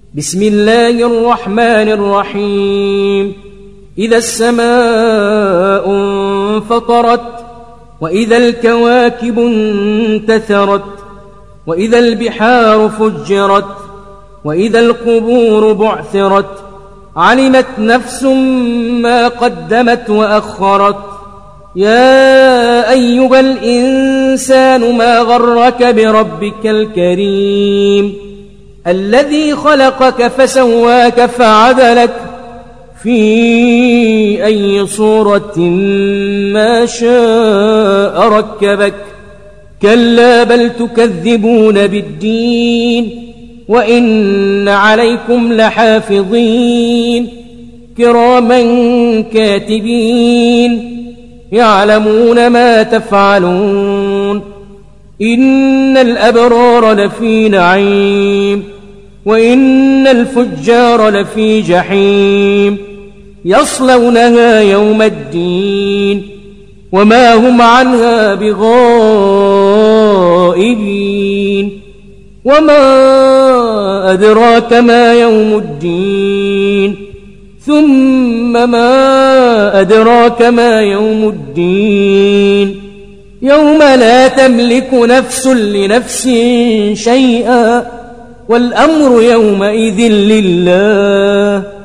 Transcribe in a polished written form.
بسم الله الرحمن الرحيم. إذا السماء انفطرت، وإذا الكواكب انتثرت، وإذا البحار فجرت، وإذا القبور بعثرت، علمت نفس ما قدمت وأخرت. يا أيها الإنسان ما غرك بربك الكريم الذي خلقك فسواك فعدلك في أي صورة ما شاء ركبك. كلا بل تكذبون بالدين، وإن عليكم لحافظين كراما كاتبين يعلمون ما تفعلون. إن الأبرار لفي نعيم، وإن الفجار لفي جحيم يصلونها يوم الدين وما هم عنها بغائبين. وما أدراك ما يوم الدين، ثم ما أدراك ما يوم الدين. يوم لا تملك نفس لنفس شيئا، والأمر يومئذ لله.